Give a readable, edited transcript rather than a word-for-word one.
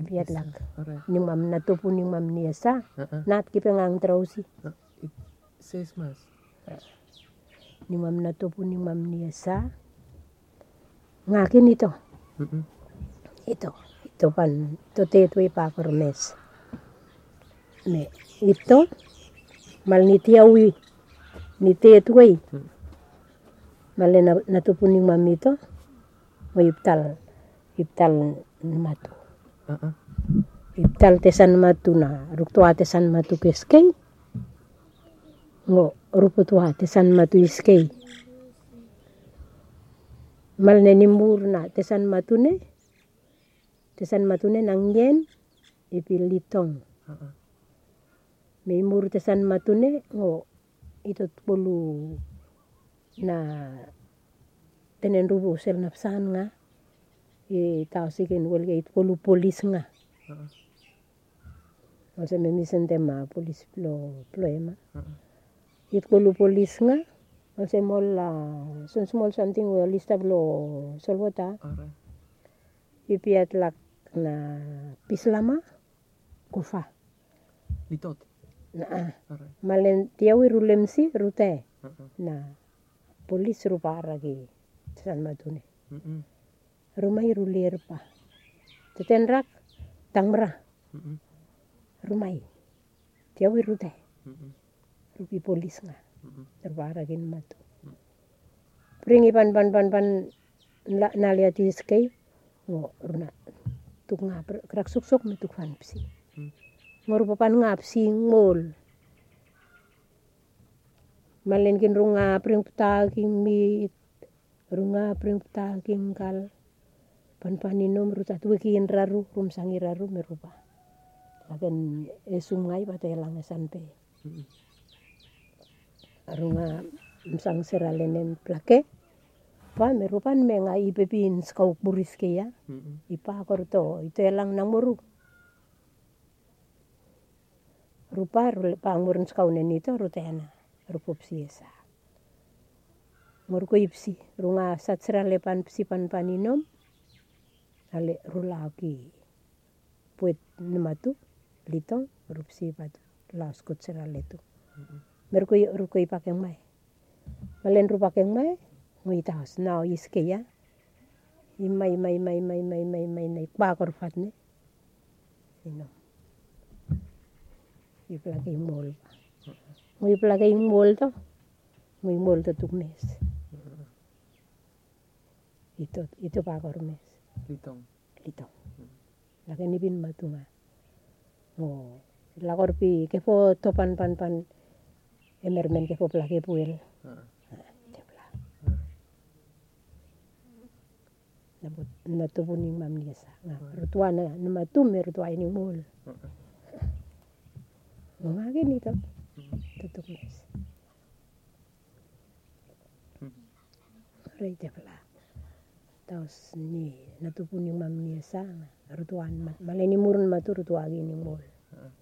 piat lak. Ning mam na topu ning mam niasa. Nat ki pengang trausi. Ses mas. Ning mam na topu ning mam niasa. Ngakin ito. Ito pan to tetu pa kormes. Me ito mal ni tiawi ni tetu ai. Mal na topu ning mam ito. Mo iptal matu. Iptal tesan matu na ruktua tesan matu keskei. Ngo ruputua tesan matu iskei. Mal nenimur na tesan matune nangyen ipil litong. Memur tesan matune ngo itot polu na tenen rubu sel napsan nga tausikin welge it polu polis nga. Ose memisen tema polis plo ema. It polu polis nga. Ose mol small something lista blo solvota. Ipiat lak na pislama kufa. Litot. Malen tiawi rulemsi rute. Na polis rupa ragi tesan matune. Rumai rulir pa. Tetenrak tangra. Rumai. Tiawi rute. Rupi polis nga. Terbaragin matu. Pringi pan naliati skei. Ngo runa. Tuk nga krak sok metuk fan psi. Ngorupa pan nga psi ngol. Malen kin runga pring putaging mit. Runga pring putaging kal. Pan-paninom rutat wikin raru. Rumsangi raru merupa. Laken sungai patelang sanpe. Runga msang seralenen plake. Pa merupan menga ipepin skauk buris ke ya. Ipa korto itu elang nang moru. Rupa pangurun skaunen itu rutena. Rupup siesa. Ngorko ipsi. Runga sat seralepan psi pan-paninom. Ale rulaki. Puet nematu. Litong. Rupsi patu. Laskot seraletu. Ruko ipakeng mai. Malen rupakeng mai. Nguitas nao iske ya. Imai na ipakor fatne. Ino. Iplake mol. Ngui plake mol to. Ngui mol to tuk mes. Itu pakor mes. Litong. Laken ipin matunga. Ngo. Lakor pi kefo topan pan. Emermen kefo plake puel. Natupu ning mam niasa. Rutua na matum rutua ini mol. Ngagin ito. Tutuk mes. Ray tepla. Taus ni natupu ning mam niasa. Rutuan maleni murun matu rutua gini mol.